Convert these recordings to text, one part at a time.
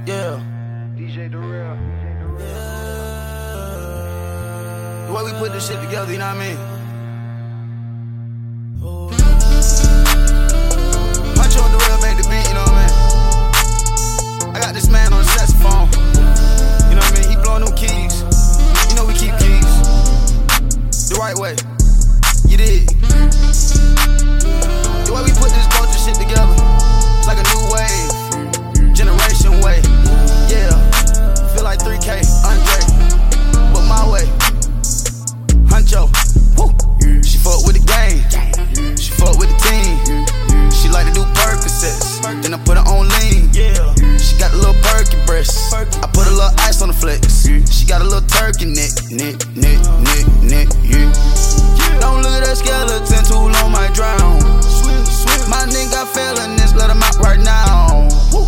Yeah. DJ Durrell. Yeah. The way we put this shit together, you know what I mean? Huncho and Durrell make the beat, you know what I mean? I got this man on the saxophone. You know what I mean? He blowing them keys. You know we keep keys the right way. You dig? The way we put this culture shit together, it's like a new wave, generation way. Yeah, feel like 3K, Andre, but my way. Huncho, woo. She fuck with the game, she fuck with the team. She like to do Percocets, then I put her on lean. Yeah, she got a little perky breast, I put a little ice on the flex. She got a little turkey neck, yeah. Don't look at that skeleton, too long might drown. My nigga got felonies, let him out right now.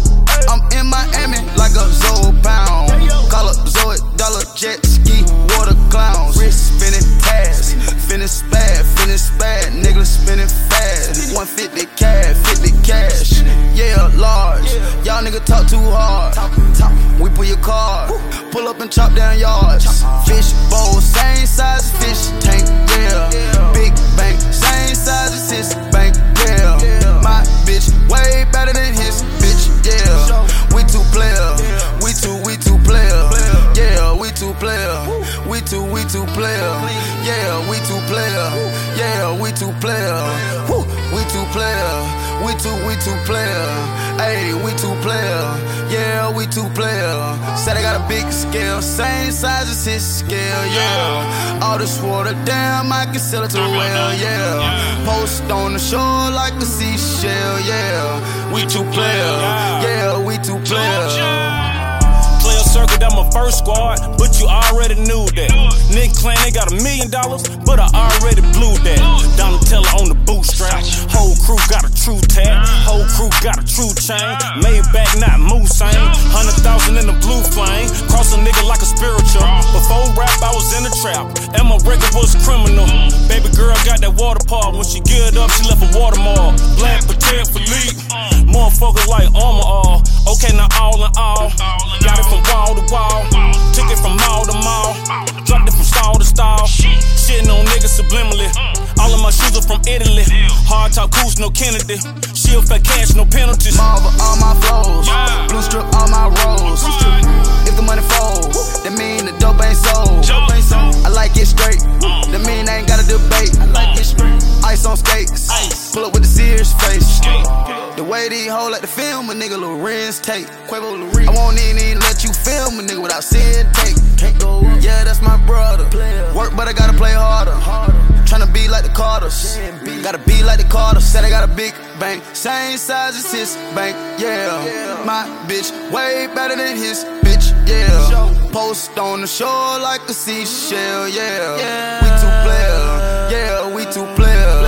I'm in Miami like a Zoe pound. Call up Zoe, dollar jet ski, water clowns. Wrist spinning cash, finish bad, nigga spinning fast. 150 cash, 50 cash, yeah, large. Y'all nigga talk too hard. We pull your card, pull up and chop down yards. Fish bowl, same size as fish tank, yeah. Big bank, same size as his bank, yeah. My bitch way better than his bitch, yeah. We two player, we two player, yeah. We two player, we two player, yeah. We two player, yeah. We two player, woo. We two player, we two player, ayy. We two player, yeah. We two player. Said I got a big scale, same size as his scale, yeah. All this water, damn, I can sell it to a whale, yeah. Post on the shore like a seashell, yeah. We two player, yeah. We two player. Player circle, that my first squad, but you already knew that. Nick claim they got $1 million, but I already blew that. Donatella on the bootstrap, whole crew got a true tag, whole crew got a true chain. Made back, not Moussain. 100,000 in the blue flame, cross a nigga like a spiritual. Before rap, I was in the trap, and my record was criminal. Baby girl got that water park, when she geared up, she left a watermark. Black protect for leak, motherfuckers like armor all. Okay, now all in all, got it from wall to wall, took it from mall to mall, dropped it from stall to stall, shitting on niggas subliminally. All of my shoes are from Italy, hard talk coos, no Kennedy. Shield for cash, no penalties. Marvel all my flows, blue strip all my rolls. If the money fold, that mean the dope ain't sold. I like it straight, that mean I ain't gotta debate. I like it straight, ice on skates, pull up with the serious face. The way these hoes like to film a nigga, little Renz tape. I won't even let you film a nigga without seeing tape. Yeah, that's my brother. Work, but I gotta play harder. Tryna be like the Carters, gotta be like the Carters. Said I got a big bank, same size as his bank, yeah. My bitch way better than his bitch, yeah. Post on the shore like a seashell, yeah. We two player, yeah. We two player.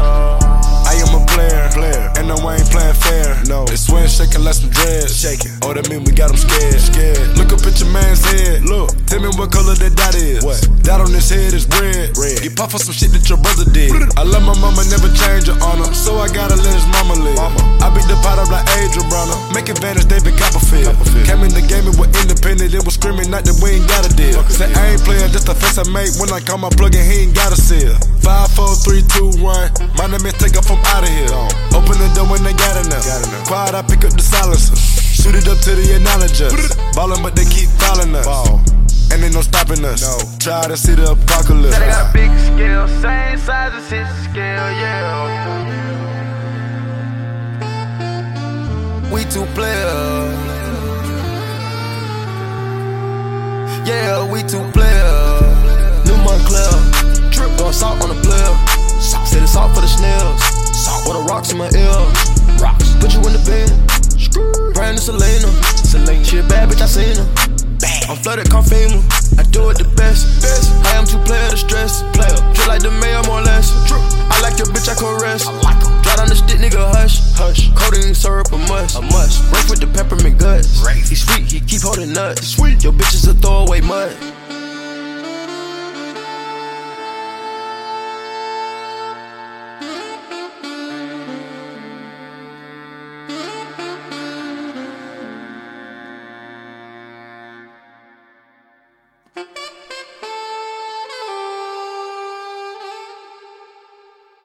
I am a player, and no, I ain't playing fair. No, they swear shaking like some dreads. Shaking. Oh, that mean we got them scared. Look up at your man's head. Look, tell me what color that dot is. What? Dot on his head is red. Get puff for some shit that your brother did. I love my mama, never change her honor, so I gotta let his mama live. I beat the pot up like Adrian Bronner, make advantage David Copperfield. Came in the game and was independent, it was screaming not that we ain't got a deal. Say I ain't playing, just the face I make when I call my plug and he ain't got a seal. 5, 4, 3, 2, 1. My name is take off, I'm out of here. Open the door when they got enough. Quiet, I pick up the silencer. Shoot it up to the analogists. Ballin', but they keep calling us. And ain't no stopping us. Try to see the apocalypse. Said I got a big scale, same size as his scale, yeah. We two player. Yeah, we two player. New Montclair, throwing salt on the player. Said it's salt for the snails. With the rocks in my ear. Put you in the bed. Brand new Selena. She a bad bitch, I seen her. I'm flooded, can't fame her. I do it the best. I am too player to stress. Just like the mayor, more or less. I like your bitch, I caress. Dry down the stick, nigga, hush. Codeine syrup, a must. Break with the peppermint guts. He sweet, he keep holding nuts. Your bitch is a throwaway mud. Hey.